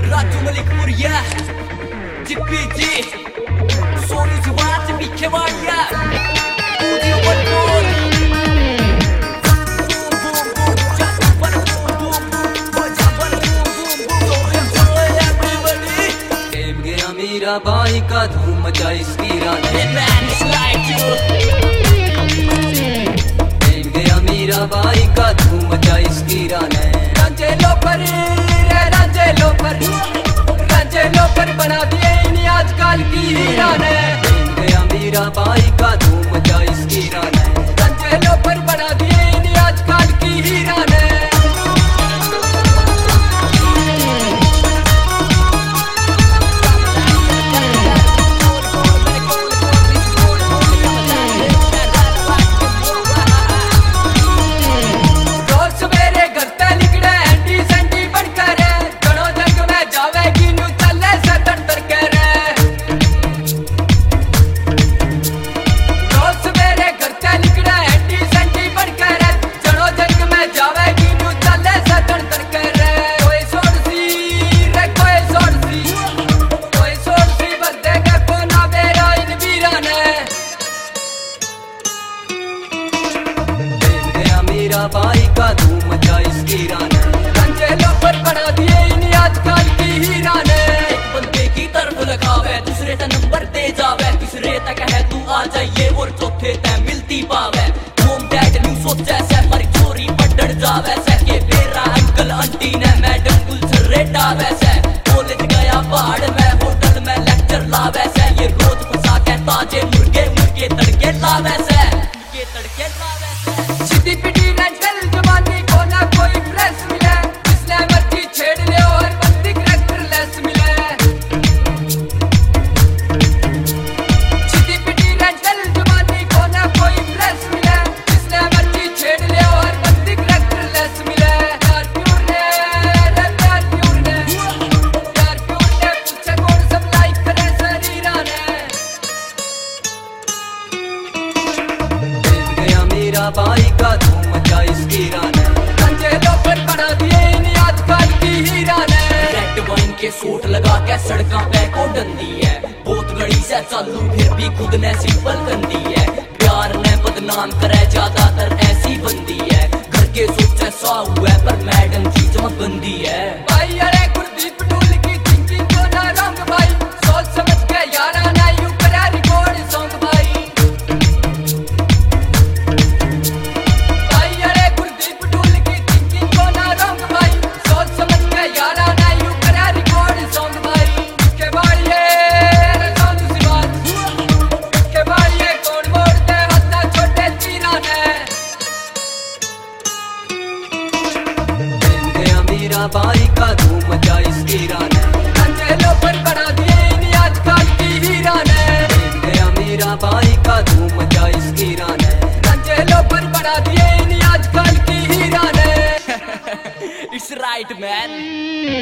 राजू मलिकपुरिया जिप्पी जी सोनू जवान से पीछे वालिया Audio One मेरा भाई का धूम मचा इसकी राने गया मेरा भाई का धूम मचा इसकी राने रांझे लो पर बना दिए इन्हीं आजकल की हीराने गया मेरा भाई का धूम मचा इसकी राने रांझे लो पर बना दिए इन्हीं आजकल की हीराने मेरा भाई का धूम मचा इसकी राने रांझे लो पर बना दिए इन्हीं आजकल की हीराने एक बंदे की तरफ लगावे दूसरे का नंबर दे जावे तीसरे तक है तू आ जाइए और चौथे तक मिलती पावे होम डैड न्यू सोचे से पर चोरी पढ़ जावे से के मेरा अंकल आंटी ने मैडम कुल सरेटा वैसे कॉलेज गया पहाड़ में होटल में लेक्चर लावे से ये रोज फंसा के ताजे मुर्गे तड़के लावे से सीधी पिटी रेंटल जवानी को ना कोई प्रेस मिले जिसने मर्जी छेड़ ले और बंदी कैरेक्टरलेस मिले सीधी पिटी रेंटल जवानी को ना कोई प्रेस मिले जिसने मर्जी छेड़ ले और बंदी कैरेक्टरलेस मिले प्यार प्यूर ने पूछे कौन सब लाइक करे शरीराने गया मेरा भाई का धूम मचा इसकी राने रांझे लो पर बना दिए इन्हीं आजकल की हीराने रेड वाइन के सूट लगा के सड़कों पे को डंदी है बहुत गड़ी से चालू फिर भी खुद ने सिंपल गंदी है प्यार ने बदनाम करे ज्यादातर ऐसी बंदी है घर के सोचे सा हुआ पर मैडम की चमक बंदी है भाई अरे गुरदीप ढूल की थिंकिंग को ना रंग भाई सोच समझ के यारा ना यूं करे रिकॉर्ड सॉन्ग भाई मेरा भाई का धूम मचा इसकी राने रांझे लो पर बना दिए इन्हीं आजकल की हीराने गया मेरा भाई का धूम मचा इसकी राने रांझे लो पर बना दिए इन्हीं आजकल की हीराने It's right man